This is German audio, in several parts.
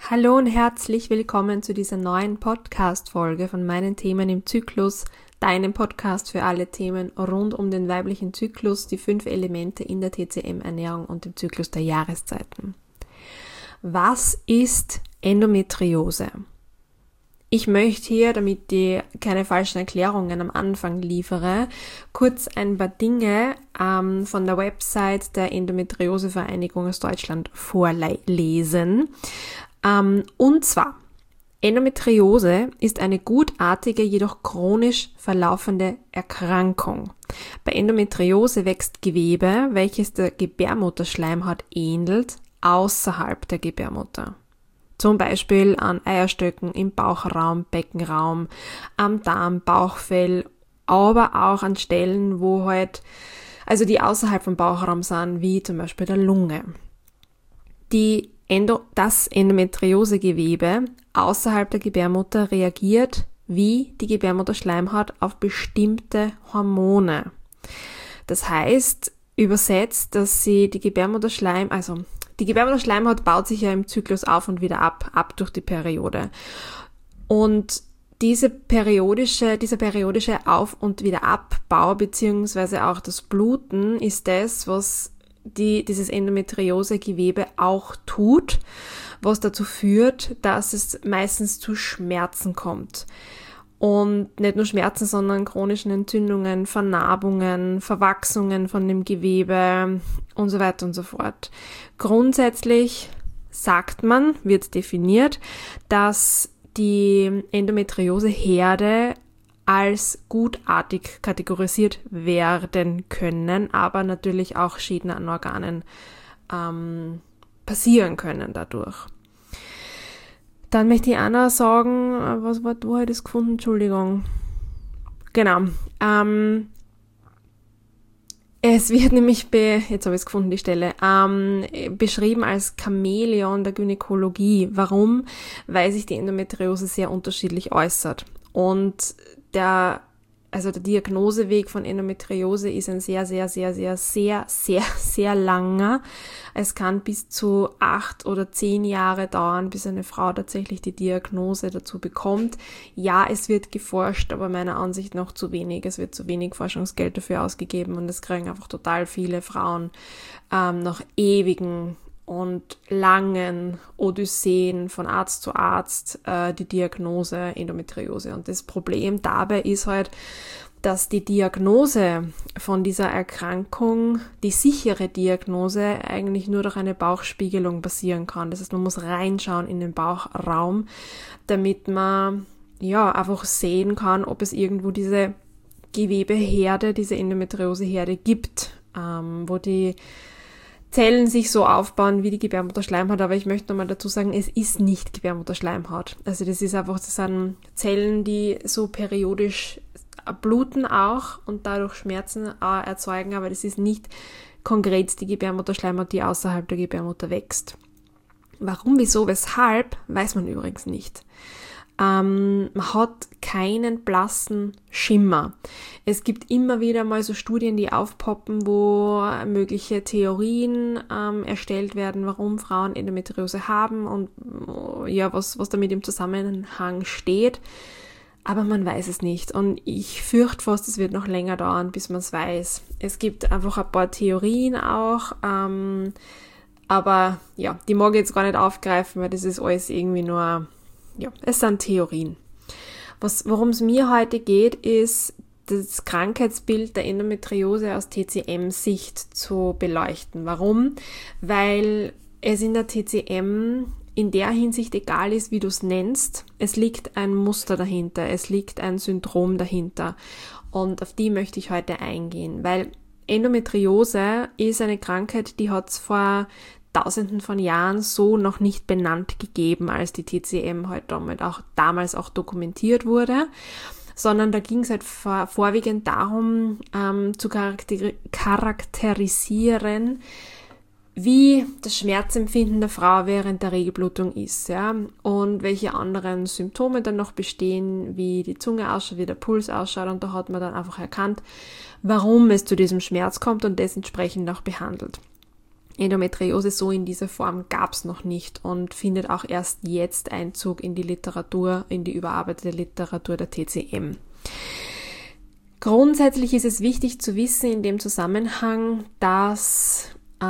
Hallo und herzlich willkommen zu dieser neuen Podcast-Folge von meinen Themen im Zyklus, deinem Podcast für alle Themen rund um den weiblichen Zyklus, die 5 Elemente in der TCM-Ernährung und dem Zyklus der Jahreszeiten. Was ist Endometriose? Ich möchte hier, damit ich keine falschen Erklärungen am Anfang liefere, kurz ein paar Dinge von der Website der Endometriose-Vereinigung aus Deutschland vorlesen. Und zwar, Endometriose ist eine gutartige, jedoch chronisch verlaufende Erkrankung. Bei Endometriose wächst Gewebe, welches der Gebärmutterschleimhaut ähnelt, außerhalb der Gebärmutter. Zum Beispiel an Eierstöcken, im Bauchraum, Beckenraum, am Darm, Bauchfell, aber auch an Stellen, die außerhalb vom Bauchraum sind, wie zum Beispiel der Lunge. Das Endometriosegewebe außerhalb der Gebärmutter reagiert wie die Gebärmutterschleimhaut auf bestimmte Hormone. Das heißt, übersetzt, dass sie die Gebärmutterschleimhaut baut sich ja im Zyklus auf und wieder ab durch die Periode. Und dieser periodische Auf- und Wiederabbau beziehungsweise auch das Bluten ist das, was dieses Endometriosegewebe auch tut, was dazu führt, dass es meistens zu Schmerzen kommt. Und nicht nur Schmerzen, sondern chronischen Entzündungen, Vernarbungen, Verwachsungen von dem Gewebe und so weiter und so fort. Grundsätzlich wird definiert, dass die Endometrioseherde als gutartig kategorisiert werden können, aber natürlich auch Schäden an Organen passieren können dadurch. Dann möchte ich auch noch sagen, wo habe ich das gefunden? Entschuldigung. Genau. Es wird nämlich jetzt habe ich es gefunden, die Stelle, beschrieben als Chamäleon der Gynäkologie. Warum? Weil sich die Endometriose sehr unterschiedlich äußert. Und der Diagnoseweg von Endometriose ist ein sehr, sehr, sehr, sehr, sehr, sehr, sehr langer. Es kann bis zu 8 oder 10 Jahre dauern, bis eine Frau tatsächlich die Diagnose dazu bekommt. Ja, es wird geforscht, aber meiner Ansicht nach zu wenig. Es wird zu wenig Forschungsgeld dafür ausgegeben und es kriegen einfach total viele Frauen nach ewigen und langen Odysseen von Arzt zu Arzt die Diagnose Endometriose. Und das Problem dabei ist halt, dass die Diagnose von dieser Erkrankung, die sichere Diagnose, eigentlich nur durch eine Bauchspiegelung passieren kann. Das heißt, man muss reinschauen in den Bauchraum, damit man einfach sehen kann, ob es irgendwo diese Gewebeherde, diese Endometrioseherde gibt, wo die Zellen sich so aufbauen wie die Gebärmutterschleimhaut, aber ich möchte nochmal dazu sagen, es ist nicht Gebärmutterschleimhaut. Also das sind Zellen, die so periodisch bluten auch und dadurch Schmerzen erzeugen, aber das ist nicht konkret die Gebärmutterschleimhaut, die außerhalb der Gebärmutter wächst. Warum, wieso, weshalb, weiß man übrigens nicht. Man hat keinen blassen Schimmer. Es gibt immer wieder mal so Studien, die aufpoppen, wo mögliche Theorien erstellt werden, warum Frauen Endometriose haben und was damit im Zusammenhang steht. Aber man weiß es nicht und ich fürchte fast, es wird noch länger dauern, bis man es weiß. Es gibt einfach ein paar Theorien auch, aber die mag ich jetzt gar nicht aufgreifen, weil das ist alles irgendwie nur es sind Theorien. Worum es mir heute geht, ist das Krankheitsbild der Endometriose aus TCM-Sicht zu beleuchten. Warum? Weil es in der TCM in der Hinsicht egal ist, wie du es nennst. Es liegt ein Muster dahinter, es liegt ein Syndrom dahinter. Und auf die möchte ich heute eingehen, weil Endometriose ist eine Krankheit, die hat es vor Tausenden von Jahren so noch nicht benannt gegeben, als die TCM halt damals auch dokumentiert wurde, sondern da ging es halt vorwiegend darum, zu charakterisieren, wie das Schmerzempfinden der Frau während der Regelblutung ist, und welche anderen Symptome dann noch bestehen, wie die Zunge ausschaut, wie der Puls ausschaut, und da hat man dann einfach erkannt, warum es zu diesem Schmerz kommt und das entsprechend auch behandelt. Endometriose so in dieser Form gab es noch nicht und findet auch erst jetzt Einzug in die Literatur, in die überarbeitete Literatur der TCM. Grundsätzlich ist es wichtig zu wissen in dem Zusammenhang, dass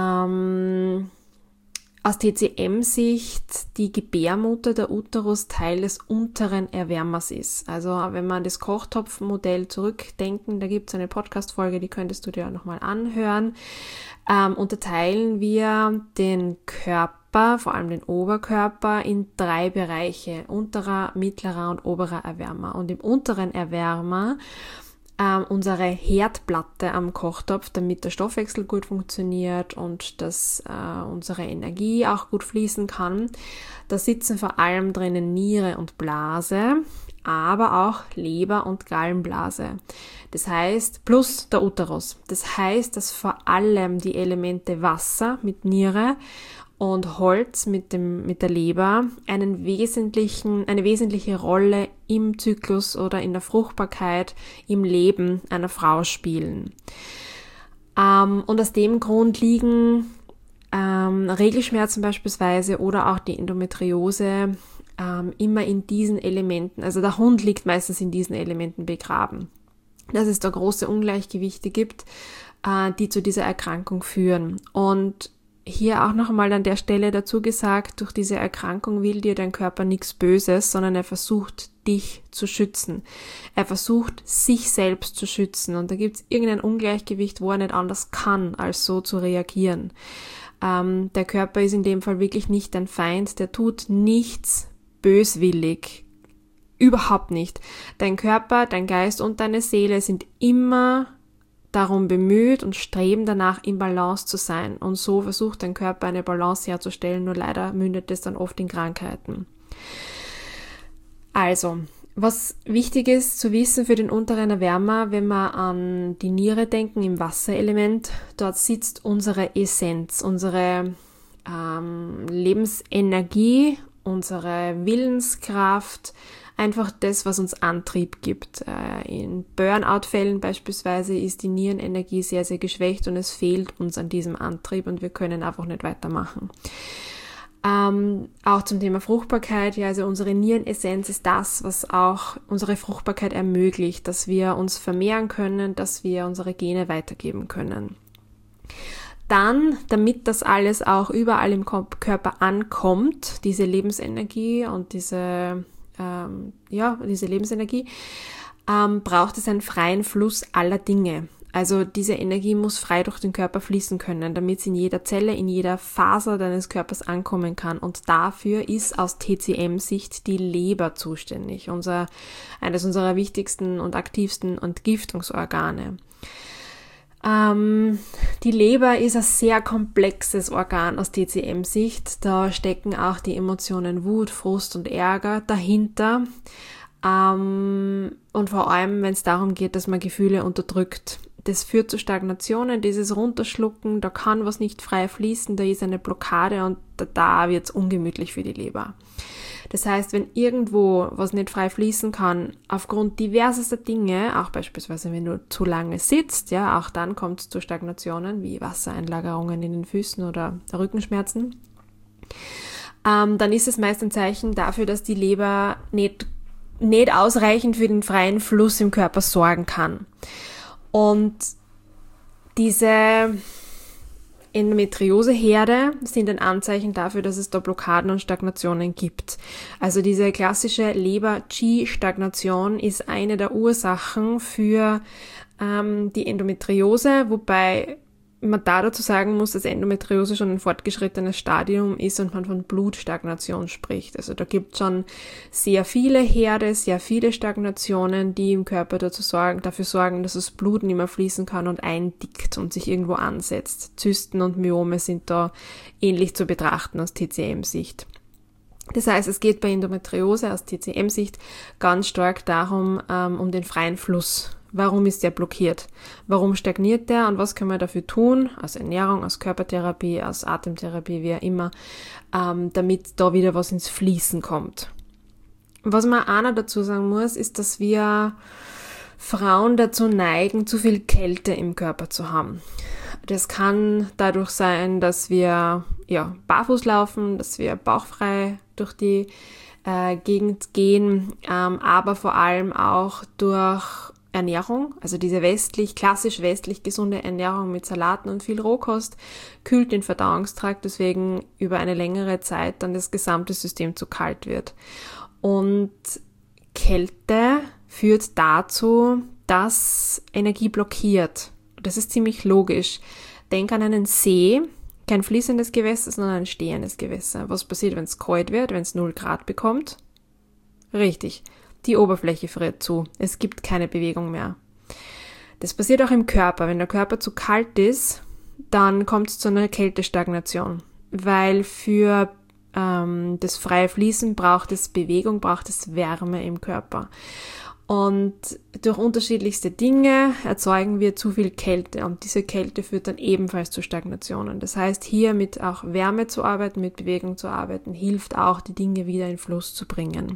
aus TCM-Sicht die Gebärmutter, der Uterus, Teil des unteren Erwärmers ist. Also wenn wir an das Kochtopfmodell zurückdenken, da gibt es eine Podcast-Folge, die könntest du dir nochmal anhören, unterteilen wir den Körper, vor allem den Oberkörper, in 3 Bereiche: unterer, mittlerer und oberer Erwärmer. Und im unteren Erwärmer unsere Herdplatte am Kochtopf, damit der Stoffwechsel gut funktioniert und dass unsere Energie auch gut fließen kann. Da sitzen vor allem drinnen Niere und Blase, aber auch Leber und Gallenblase. Das heißt, plus der Uterus. Das heißt, dass vor allem die Elemente Wasser mit Niere und Holz mit der Leber eine wesentliche Rolle im Zyklus oder in der Fruchtbarkeit, im Leben einer Frau spielen. Und aus dem Grund liegen Regelschmerzen beispielsweise oder auch die Endometriose immer in diesen Elementen, also der Hund liegt meistens in diesen Elementen begraben. Dass es da große Ungleichgewichte gibt, die zu dieser Erkrankung führen. Und hier auch noch einmal an der Stelle dazu gesagt, durch diese Erkrankung will dir dein Körper nichts Böses, sondern er versucht, dich zu schützen. Er versucht, sich selbst zu schützen. Und da gibt es irgendein Ungleichgewicht, wo er nicht anders kann, als so zu reagieren. Der Körper ist in dem Fall wirklich nicht dein Feind, der tut nichts böswillig. Überhaupt nicht. Dein Körper, dein Geist und deine Seele sind immer darum bemüht und streben danach, in Balance zu sein. Und so versucht dein Körper eine Balance herzustellen, nur leider mündet es dann oft in Krankheiten. Also, was wichtig ist zu wissen für den unteren Erwärmer, wenn wir an die Niere denken, im Wasserelement, dort sitzt unsere Essenz, unsere Lebensenergie, unsere Willenskraft, einfach das, was uns Antrieb gibt. In Burnout-Fällen beispielsweise ist die Nierenenergie sehr, sehr geschwächt und es fehlt uns an diesem Antrieb und wir können einfach nicht weitermachen. Auch zum Thema Fruchtbarkeit, ja, also unsere Nierenessenz ist das, was auch unsere Fruchtbarkeit ermöglicht, dass wir uns vermehren können, dass wir unsere Gene weitergeben können. Dann, damit das alles auch überall im Körper ankommt, diese Lebensenergie und diese Lebensenergie, braucht es einen freien Fluss aller Dinge. Also diese Energie muss frei durch den Körper fließen können, damit sie in jeder Zelle, in jeder Faser deines Körpers ankommen kann. Und dafür ist aus TCM-Sicht die Leber zuständig, eines unserer wichtigsten und aktivsten Entgiftungsorgane. Die Leber ist ein sehr komplexes Organ aus TCM-Sicht. Da stecken auch die Emotionen Wut, Frust und Ärger dahinter. Und vor allem, wenn es darum geht, dass man Gefühle unterdrückt. Das führt zu Stagnationen, dieses Runterschlucken, da kann was nicht frei fließen, da ist eine Blockade und da wird es ungemütlich für die Leber. Das heißt, wenn irgendwo was nicht frei fließen kann, aufgrund diversester Dinge, auch beispielsweise wenn du zu lange sitzt, ja, auch dann kommt es zu Stagnationen wie Wassereinlagerungen in den Füßen oder Rückenschmerzen, dann ist es meist ein Zeichen dafür, dass die Leber nicht ausreichend für den freien Fluss im Körper sorgen kann. Und diese Endometrioseherde sind ein Anzeichen dafür, dass es da Blockaden und Stagnationen gibt. Also diese klassische Leber-Qi-Stagnation ist eine der Ursachen für die Endometriose, wobei man da dazu sagen muss, dass Endometriose schon ein fortgeschrittenes Stadium ist und man von Blutstagnation spricht. Also da gibt es schon sehr viele Herde, sehr viele Stagnationen, die im Körper dafür sorgen, dass das Blut nicht mehr fließen kann und eindickt und sich irgendwo ansetzt. Zysten und Myome sind da ähnlich zu betrachten aus TCM-Sicht. Das heißt, es geht bei Endometriose aus TCM-Sicht ganz stark darum, um den freien Fluss. Warum ist der blockiert? Warum stagniert der und was können wir dafür tun, aus Ernährung, aus Körpertherapie, aus Atemtherapie, wie auch immer, damit da wieder was ins Fließen kommt. Was man auch noch dazu sagen muss, ist, dass wir Frauen dazu neigen, zu viel Kälte im Körper zu haben. Das kann dadurch sein, dass wir barfuß laufen, dass wir bauchfrei durch die Gegend gehen, aber vor allem auch durch Ernährung, also diese klassisch westlich gesunde Ernährung mit Salaten und viel Rohkost kühlt den Verdauungstrakt, deswegen über eine längere Zeit dann das gesamte System zu kalt wird. Und Kälte führt dazu, dass Energie blockiert. Das ist ziemlich logisch. Denk an einen See, kein fließendes Gewässer, sondern ein stehendes Gewässer. Was passiert, wenn es kalt wird, wenn es 0 Grad bekommt? Richtig, die Oberfläche friert zu. Es gibt keine Bewegung mehr. Das passiert auch im Körper. Wenn der Körper zu kalt ist, dann kommt es zu einer Kältestagnation, weil für das freie Fließen braucht es Bewegung, braucht es Wärme im Körper. Und durch unterschiedlichste Dinge erzeugen wir zu viel Kälte und diese Kälte führt dann ebenfalls zu Stagnationen. Das heißt, hier mit auch Wärme zu arbeiten, mit Bewegung zu arbeiten, hilft auch, die Dinge wieder in Fluss zu bringen.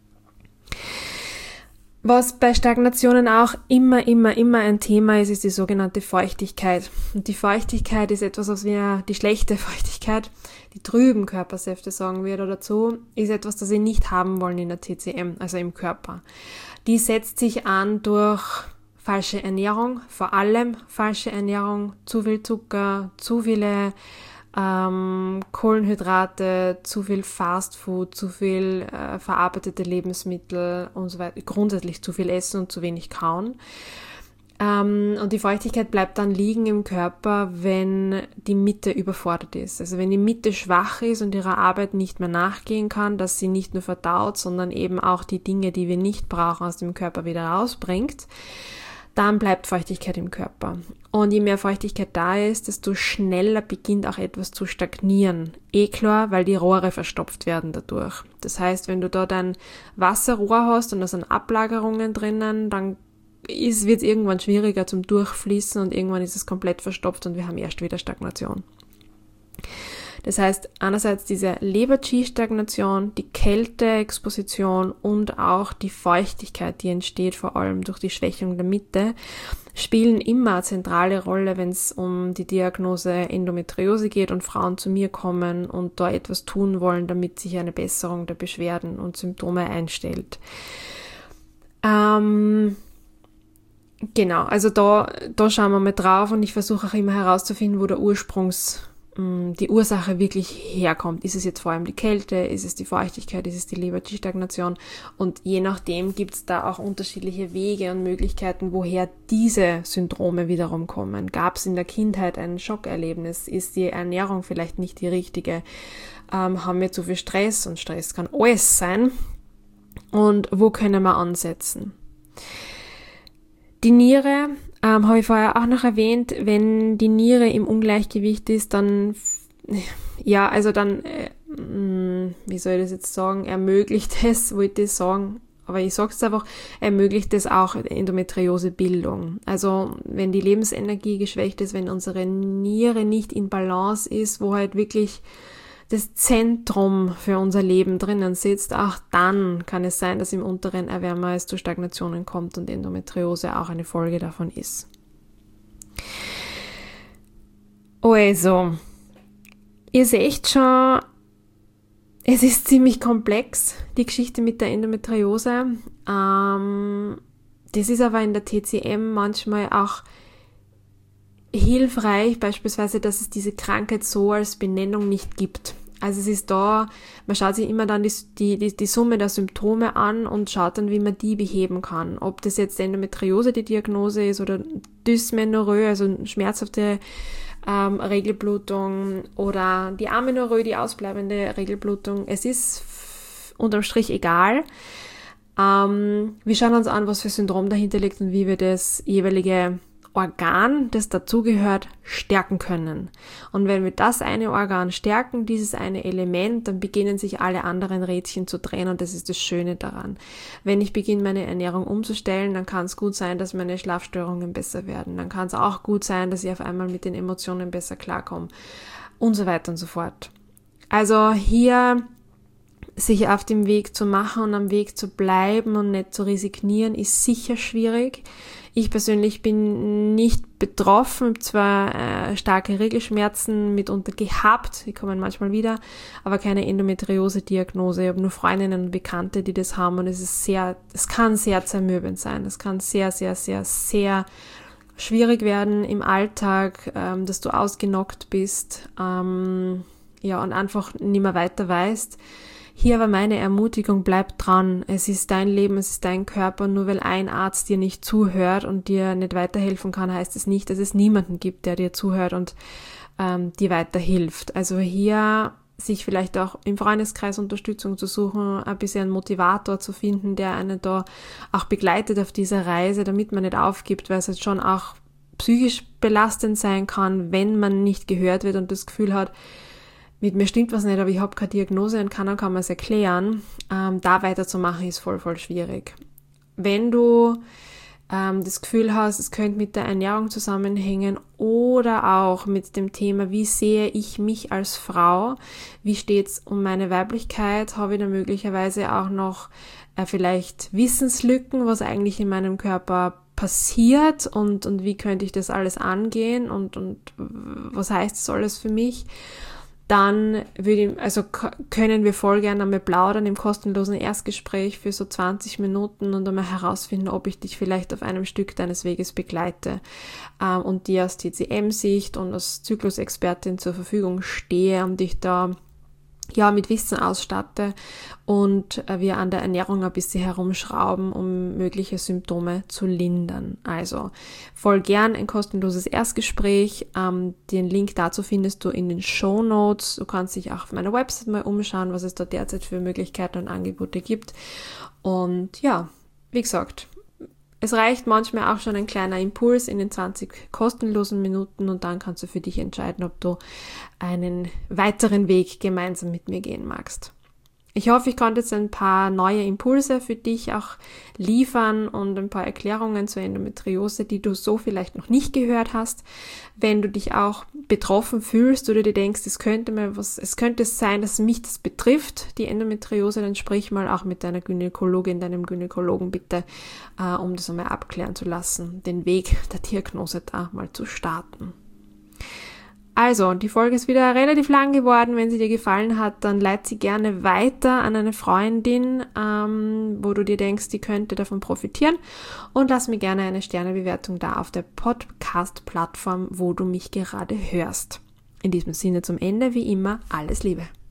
Was bei Stagnationen auch immer ein Thema ist, ist die sogenannte Feuchtigkeit. Und die Feuchtigkeit ist etwas, was wir, die schlechte Feuchtigkeit, die trüben Körpersäfte sagen wir da dazu, ist etwas, das wir nicht haben wollen in der TCM, also im Körper. Die setzt sich an durch falsche Ernährung, vor allem falsche Ernährung, zu viel Zucker, zu viele Kohlenhydrate, zu viel Fastfood, zu viel verarbeitete Lebensmittel und so weiter, grundsätzlich zu viel Essen und zu wenig Kauen. Und die Feuchtigkeit bleibt dann liegen im Körper, wenn die Mitte überfordert ist. Also wenn die Mitte schwach ist und ihrer Arbeit nicht mehr nachgehen kann, dass sie nicht nur verdaut, sondern eben auch die Dinge, die wir nicht brauchen, aus dem Körper wieder rausbringt, dann bleibt Feuchtigkeit im Körper. Und je mehr Feuchtigkeit da ist, desto schneller beginnt auch etwas zu stagnieren. Klar, weil die Rohre verstopft werden dadurch. Das heißt, wenn du da dein Wasserrohr hast und da sind Ablagerungen drinnen, dann wird es irgendwann schwieriger zum Durchfließen und irgendwann ist es komplett verstopft und wir haben erst wieder Stagnation. Das heißt, einerseits diese Leber-Qi-Stagnation, die Kälte-Exposition und auch die Feuchtigkeit, die entsteht vor allem durch die Schwächung der Mitte, spielen immer eine zentrale Rolle, wenn es um die Diagnose Endometriose geht und Frauen zu mir kommen und da etwas tun wollen, damit sich eine Besserung der Beschwerden und Symptome einstellt. Genau, also da schauen wir mal drauf und ich versuche auch immer herauszufinden, wo die Ursache wirklich herkommt. Ist es jetzt vor allem die Kälte, ist es die Feuchtigkeit, ist es die Leber-Qi-Stagnation? Und je nachdem gibt es da auch unterschiedliche Wege und Möglichkeiten, woher diese Syndrome wiederum kommen. Gab es in der Kindheit ein Schockerlebnis? Ist die Ernährung vielleicht nicht die richtige? Haben wir zu viel Stress? Und Stress kann alles sein. Und wo können wir ansetzen? Die Niere habe ich vorher auch noch erwähnt, wenn die Niere im Ungleichgewicht ist, dann, wie soll ich das jetzt sagen, ermöglicht es, wollte ich sagen, aber ich sage es einfach, ermöglicht es auch Endometriosebildung. Also wenn die Lebensenergie geschwächt ist, wenn unsere Niere nicht in Balance ist, wo halt wirklich das Zentrum für unser Leben drinnen sitzt, auch dann kann es sein, dass im unteren Erwärmer es zu Stagnationen kommt und Endometriose auch eine Folge davon ist. Also, ihr seht schon, es ist ziemlich komplex, die Geschichte mit der Endometriose. Das ist aber in der TCM manchmal auch hilfreich, beispielsweise, dass es diese Krankheit so als Benennung nicht gibt. Also es ist da, man schaut sich immer dann die Summe der Symptome an und schaut dann, wie man die beheben kann. Ob das jetzt Endometriose die Diagnose ist oder Dysmenorrhoe, also schmerzhafte Regelblutung oder die Amenorrhoe, die ausbleibende Regelblutung. Es ist unterm Strich egal. Wir schauen uns an, was für Syndrom dahinter liegt und wie wir das jeweilige Organ, das dazugehört, stärken können. Und wenn wir das eine Organ stärken, dieses eine Element, dann beginnen sich alle anderen Rädchen zu drehen und das ist das Schöne daran. Wenn ich beginne, meine Ernährung umzustellen, dann kann es gut sein, dass meine Schlafstörungen besser werden. Dann kann es auch gut sein, dass ich auf einmal mit den Emotionen besser klarkomme und so weiter und so fort. Also hier sich auf dem Weg zu machen und am Weg zu bleiben und nicht zu resignieren, ist sicher schwierig. Ich persönlich bin nicht betroffen, zwar starke Regelschmerzen mitunter gehabt, die kommen manchmal wieder, aber keine Endometriose-Diagnose. Ich habe nur Freundinnen und Bekannte, die das haben, und es kann sehr zermürbend sein. Es kann sehr, sehr, sehr, sehr schwierig werden im Alltag, dass du ausgenockt bist, und einfach nicht mehr weiter weißt. Hier war meine Ermutigung: bleib dran. Es ist dein Leben, es ist dein Körper. Nur weil ein Arzt dir nicht zuhört und dir nicht weiterhelfen kann, heißt es nicht, dass es niemanden gibt, der dir zuhört und dir weiterhilft. Also hier sich vielleicht auch im Freundeskreis Unterstützung zu suchen, ein bisschen einen Motivator zu finden, der einen da auch begleitet auf dieser Reise, damit man nicht aufgibt, weil es halt schon auch psychisch belastend sein kann, wenn man nicht gehört wird und das Gefühl hat, mit mir stimmt was nicht, aber ich habe keine Diagnose und keiner kann mir es erklären. Da weiterzumachen ist voll, voll schwierig. Wenn du das Gefühl hast, es könnte mit der Ernährung zusammenhängen oder auch mit dem Thema, wie sehe ich mich als Frau, wie steht es um meine Weiblichkeit, habe ich da möglicherweise auch noch vielleicht Wissenslücken, was eigentlich in meinem Körper passiert und wie könnte ich das alles angehen und was heißt das alles für mich, dann können wir voll gerne einmal plaudern im kostenlosen Erstgespräch für so 20 Minuten und einmal herausfinden, ob ich dich vielleicht auf einem Stück deines Weges begleite und dir aus TCM-Sicht und als Zyklusexpertin zur Verfügung stehe und dich da mit Wissen ausstatte und wir an der Ernährung ein bisschen herumschrauben, um mögliche Symptome zu lindern. Also voll gern ein kostenloses Erstgespräch. Den Link dazu findest du in den Shownotes. Du kannst dich auch auf meiner Website mal umschauen, was es da derzeit für Möglichkeiten und Angebote gibt. Und ja, wie gesagt, es reicht manchmal auch schon ein kleiner Impuls in den 20 kostenlosen Minuten und dann kannst du für dich entscheiden, ob du einen weiteren Weg gemeinsam mit mir gehen magst. Ich hoffe, ich konnte jetzt ein paar neue Impulse für dich auch liefern und ein paar Erklärungen zur Endometriose, die du so vielleicht noch nicht gehört hast. Wenn du dich auch betroffen fühlst oder dir denkst, es könnte sein, dass mich das betrifft, die Endometriose, dann sprich mal auch mit deiner Gynäkologin, deinem Gynäkologen bitte, um das einmal abklären zu lassen, den Weg der Diagnose da mal zu starten. Also, die Folge ist wieder relativ lang geworden. Wenn sie dir gefallen hat, dann leite sie gerne weiter an eine Freundin, wo du dir denkst, die könnte davon profitieren. Und lass mir gerne eine Sternebewertung da auf der Podcast-Plattform, wo du mich gerade hörst. In diesem Sinne zum Ende, wie immer, alles Liebe.